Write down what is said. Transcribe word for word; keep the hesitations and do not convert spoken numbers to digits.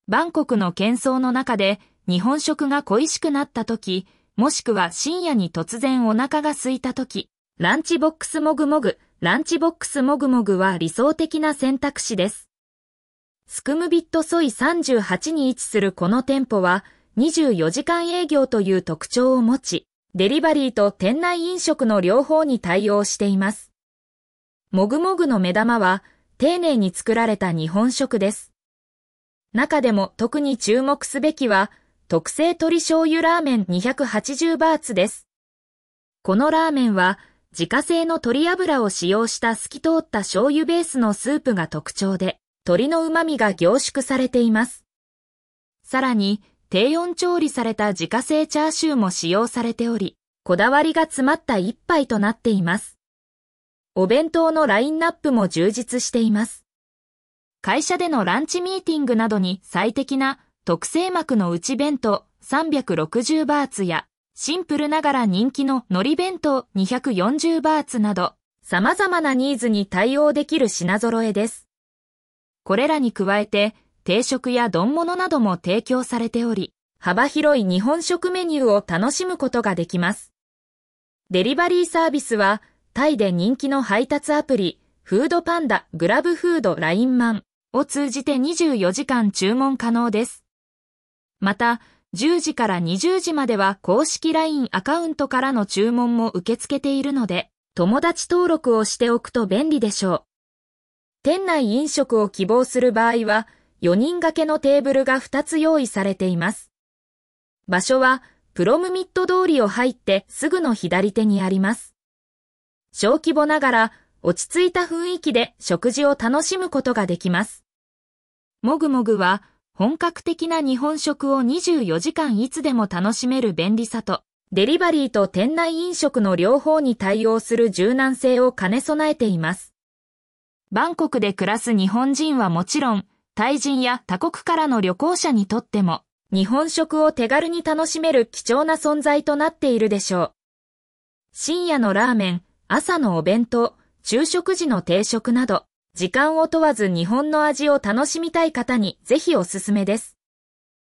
バンコクの喧騒の中で日本食が恋しくなった時、もしくは深夜に突然お腹が空いた時、ランチボックスもぐもぐ、ランチボックスもぐもぐは理想的な選択肢です。スクムビットソイさんじゅうはちに位置するこの店舗はにじゅうよじかん営業という特徴を持ち、デリバリーと店内飲食の両方に対応しています。もぐもぐの目玉は丁寧に作られた日本食です。中でも特に注目すべきは特製鶏醤油ラーメンにひゃくはちじゅうバーツです。このラーメンは自家製の鶏油を使用した透き通った醤油ベースのスープが特徴で、鶏の旨味が凝縮されています。さらに、低温調理された自家製チャーシューも使用されており、こだわりが詰まった一杯となっています。お弁当のラインナップも充実しています。会社でのランチミーティングなどに最適な特製膜の内弁当さんびゃくろくじゅうバーツや、シンプルながら人気の海苔弁当にひゃくよんじゅうバーツなど、様々なニーズに対応できる品揃えです。これらに加えて、定食や丼物なども提供されており、幅広い日本食メニューを楽しむことができます。デリバリーサービスは、タイで人気の配達アプリ、フードパンダ、グラブフード、ラインマンを通じてにじゅうよじかん注文可能です。また、じゅうじからにじゅうじまでは公式 ライン アカウントからの注文も受け付けているので、友達登録をしておくと便利でしょう。店内飲食を希望する場合は、よにん掛けのテーブルがふたつ用意されています。場所は、プロムミット通りを入ってすぐの左手にあります。小規模ながら、落ち着いた雰囲気で食事を楽しむことができます。もぐもぐは、本格的な日本食をにじゅうよじかんいつでも楽しめる便利さと、デリバリーと店内飲食の両方に対応する柔軟性を兼ね備えています。バンコクで暮らす日本人はもちろん、タイ人や他国からの旅行者にとっても、日本食を手軽に楽しめる貴重な存在となっているでしょう。深夜のラーメン、朝のお弁当、昼食時の定食など、時間を問わず日本の味を楽しみたい方にぜひおすすめです。